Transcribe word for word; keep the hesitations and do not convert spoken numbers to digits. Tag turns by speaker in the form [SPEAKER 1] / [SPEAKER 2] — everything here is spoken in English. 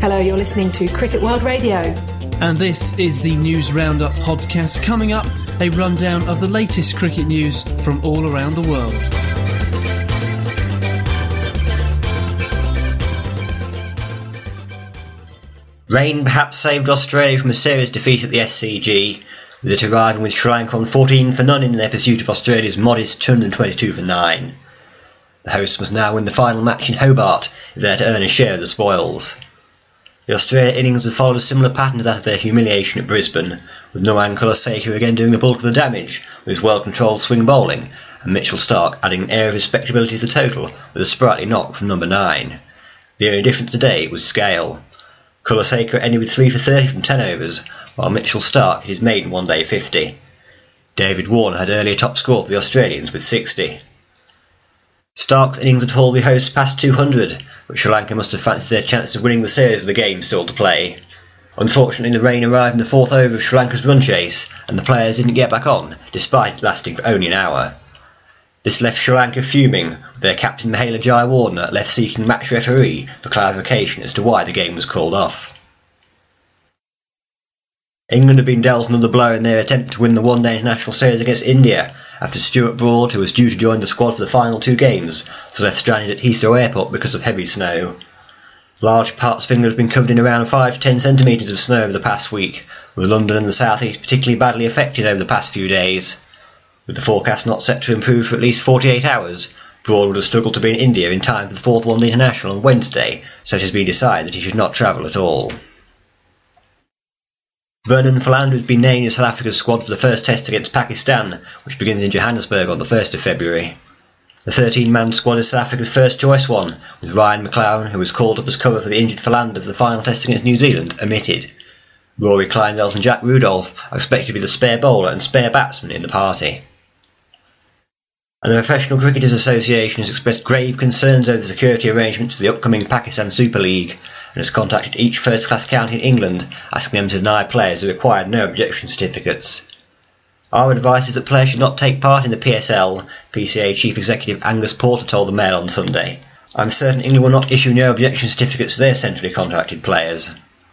[SPEAKER 1] Hello, you're listening to Cricket World Radio.
[SPEAKER 2] And this is the News Roundup podcast. Coming up, a rundown of the latest cricket news from all around the world.
[SPEAKER 3] Rain perhaps saved Australia from a serious defeat at the S C G, with it arriving with Sri Lanka on fourteen for none in their pursuit of Australia's modest two hundred twenty-two for nine. The hosts must now win the final match in Hobart if they are to earn a share of the spoils. The Australia innings have followed a similar pattern to that of their humiliation at Brisbane, with Noman Kulasekara again doing the bulk of the damage with his well-controlled swing bowling, and Mitchell Starc adding an air of respectability to the total with a sprightly knock from number nine. The only difference today was scale. Kulasekara ended with three for thirty from ten overs, while Mitchell Starc hit his maiden one-day fifty. David Warner had earlier top score for the Australians with sixty. Starc's innings had hauled the hosts past two hundred, but Sri Lanka must have fancied their chances of winning the series with the game still to play. Unfortunately, the rain arrived in the fourth over of Sri Lanka's run chase, and the players didn't get back on, despite lasting for only an hour. This left Sri Lanka fuming, with their captain Mahela Jayawardene left seeking match referee for clarification as to why the game was called off. England had been dealt another blow in their attempt to win the one-day international series against India, after Stuart Broad, who was due to join the squad for the final two games, was left stranded at Heathrow Airport because of heavy snow. Large parts of England have been covered in around five to ten centimetres of snow over the past week, with London and the South East particularly badly affected over the past few days. With the forecast not set to improve for at least forty-eight hours, Broad would have struggled to be in India in time for the fourth one-day international on Wednesday, so it has been decided that he should not travel at all. Vernon Philander has been named in South Africa's squad for the first test against Pakistan, which begins in Johannesburg on the first of February. The thirteen-man squad is South Africa's first choice one, with Ryan McLaren, who was called up as cover for the injured Philander for the final test against New Zealand, omitted. Rory Kleinveld and Jack Rudolph are expected to be the spare bowler and spare batsman in the party. And the Professional Cricketers Association has expressed grave concerns over the security arrangements for the upcoming Pakistan Super League, and has contacted each first-class county in England, asking them to deny players who required no objection certificates. Our advice is that players should not take part in the P S L, P C A Chief Executive Angus Porter told the Mail on Sunday. I'm certain England will not issue no objection certificates to their centrally contracted players.